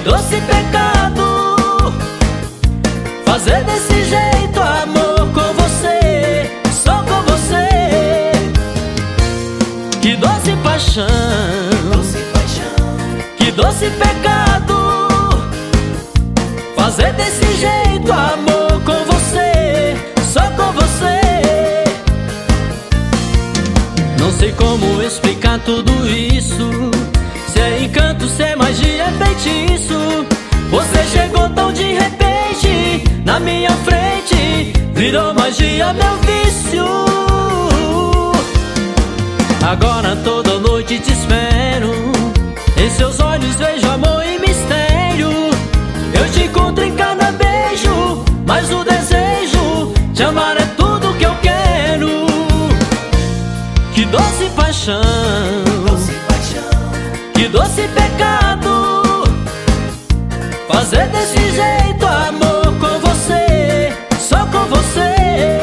doce pecado fazer desse jeito amor com você, só com você. Que doce paixão, que doce pecado fazer desse jeito amor com você, só com você. Não sei como explicar tudo isso, se é encanto, se é magia, é feitiço. Você chegou tão de repente na minha frente, virou magia, meu vício. Agora toda noite te espero, em seus olhos vejo amor e mistério. Eu te encontro em cada beijo, mas o desejo te amar é tudo que eu quero. Que doce paixão, que doce pecado fazer desse jeito amor com você, só com você.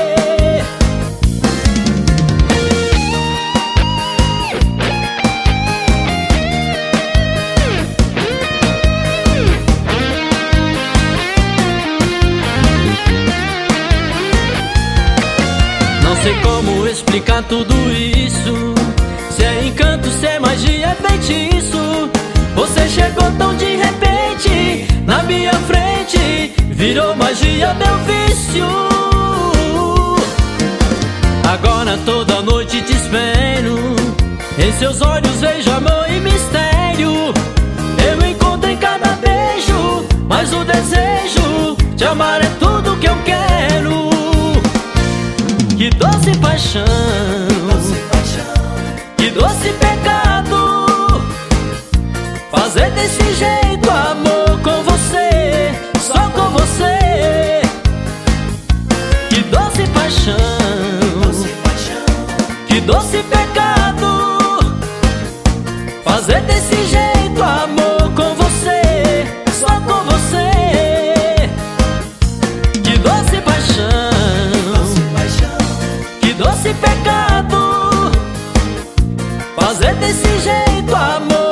Não sei como explicar tudo isso, se é encanto, se é magia, é feitiço. Você chegou tão de repente na minha frente, virou magia, meu vício. Agora toda noite te espero, em seus olhos vejo amor e mistério. Eu encontro em cada beijo, mas o desejo te amar é tudo que eu quero. Que doce paixão, que doce pecado fazer desse jeito amor com você, só com você. Que doce paixão, que doce pecado fazer desse jeito amor com você, só com você. Que doce paixão, que doce pecado fazer desse jeito amor